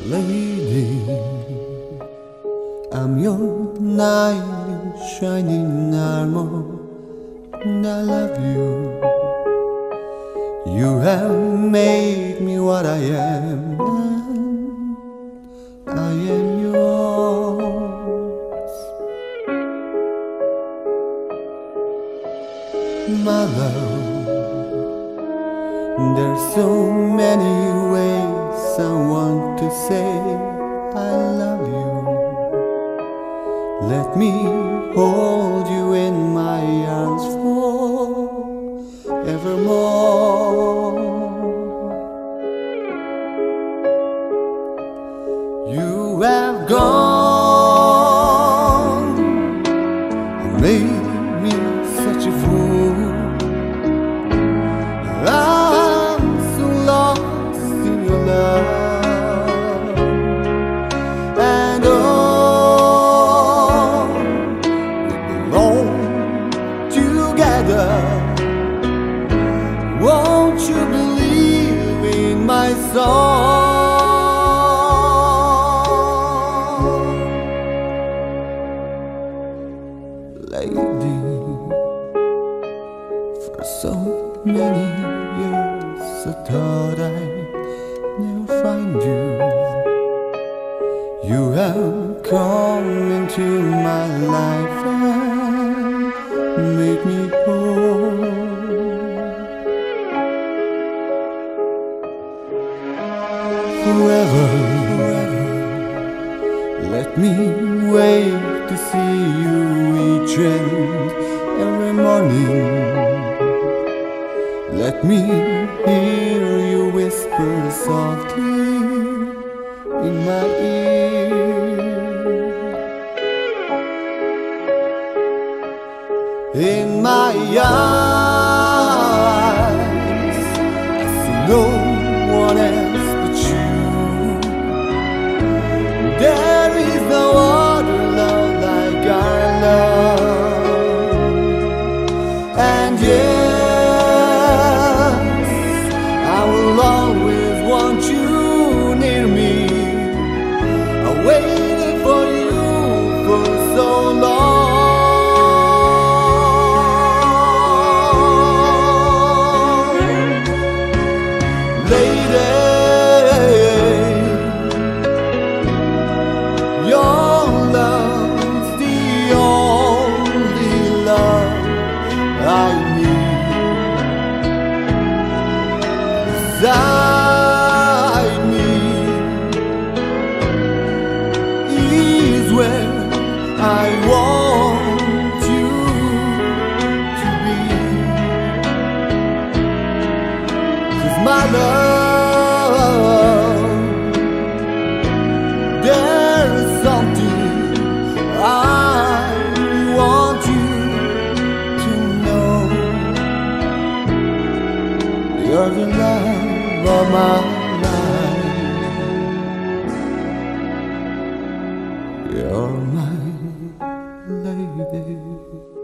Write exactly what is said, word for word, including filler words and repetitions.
Lady, I'm your knight in shining armor, and I love you. You have made me what I am, and I am yours. My love, there's so many ways I want to say I love you. Let me hold you in my arms forevermore. You have gone and made me such a fool. I'm so lost in your love, and oh, we belong together. Won't you believe in my song? Lady, for so many years I thought I'd never find you. You have come into my life and made me whole. Forever, let me wait to see you each and every morning. Let me hear you whisper softly in my ear. In my eyes, I see no one else but you. There is no other love like our love, and yes, I will always want you near me. I waited for you for so long. Lady, your love's the only love I need. Beside me is where I want you to be. 'Cause my love, there's something I want you to know. You're the love of my life. You're my lady.